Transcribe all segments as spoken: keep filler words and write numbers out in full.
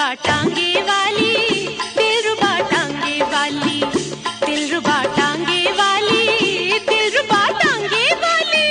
टांगे वाली, दिलरुबा टांगे वाली, दिलरुबा टांगे वाली, दिलरुबा टांगे वाली।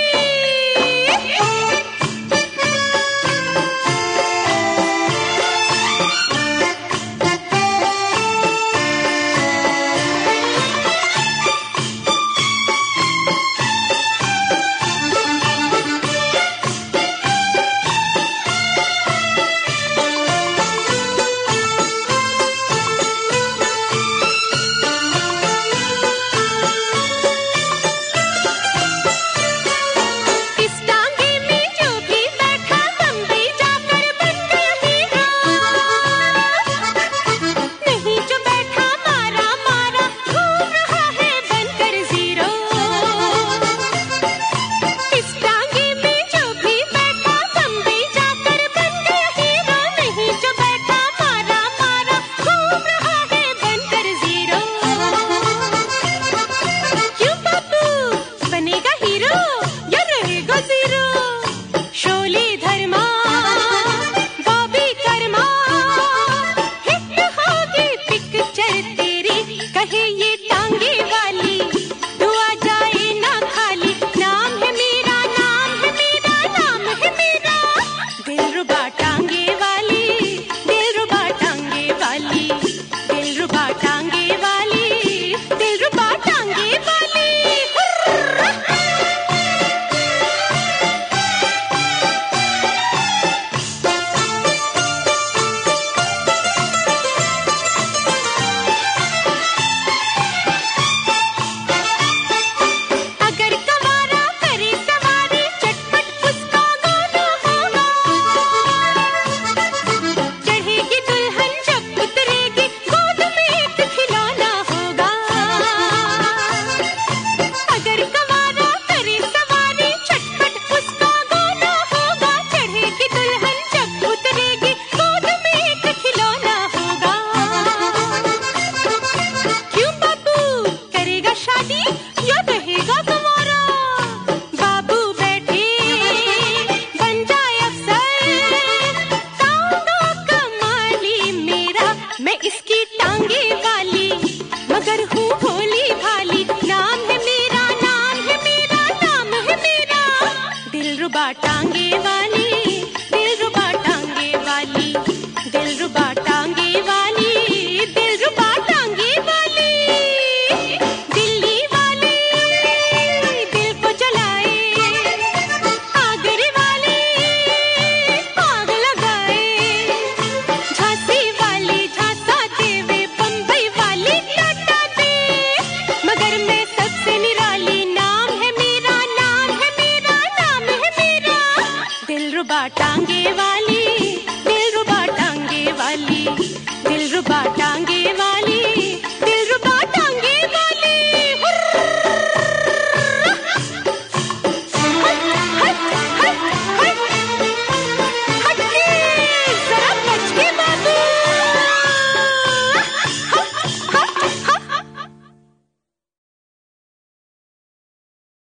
दिलरुबा टांगे वाली, दिलरुबा टांगे वाली, दिलरुबा टांगे वाली, दिलरुबा टांगे वाली। दिल्ली वाली दिल को जलाए, आगरे वाली आग लगाए, झांसी वाली झांसा देवे, बम्बई वाली टाटा दे, मगर मैं सबसे निराली, नाम है मेरा, नाम है मेरा, नाम है मेरा, दिलरुबा टांगे वाली।